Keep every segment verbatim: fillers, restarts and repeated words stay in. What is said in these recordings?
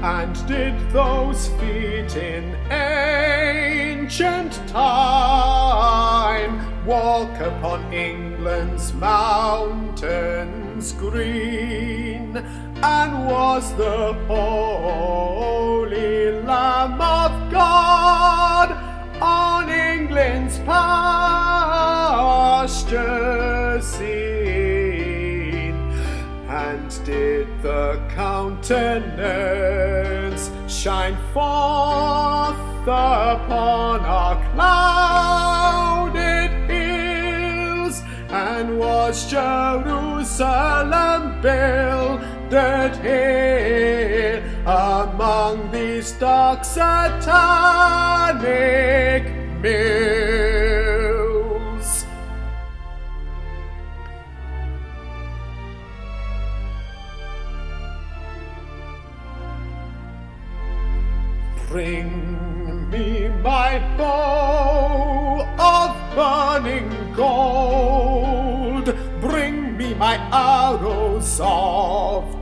And did those feet in ancient time walk upon England's mountains green? And was the holy Lamb of God on England's pastures seen? And did the countenance shine forth upon our clouded hills? And was Jerusalem builded here among these dark satanic mills? Bring me my bow of burning gold, bring me my arrows of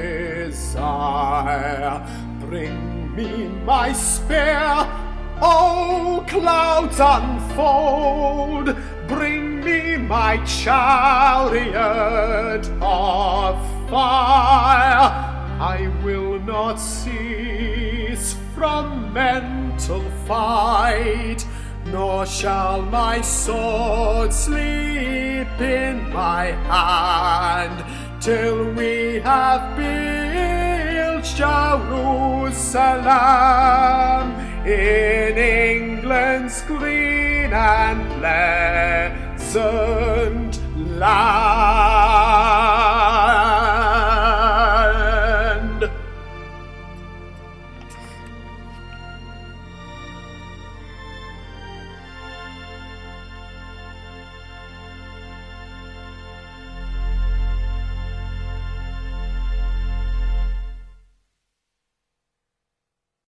desire, bring me my spear, O clouds unfold, bring me my chariot of fire. I will not cease from mental fight, nor shall my sword sleep in my hand, till we have built Jerusalem in England's green and pleasant land.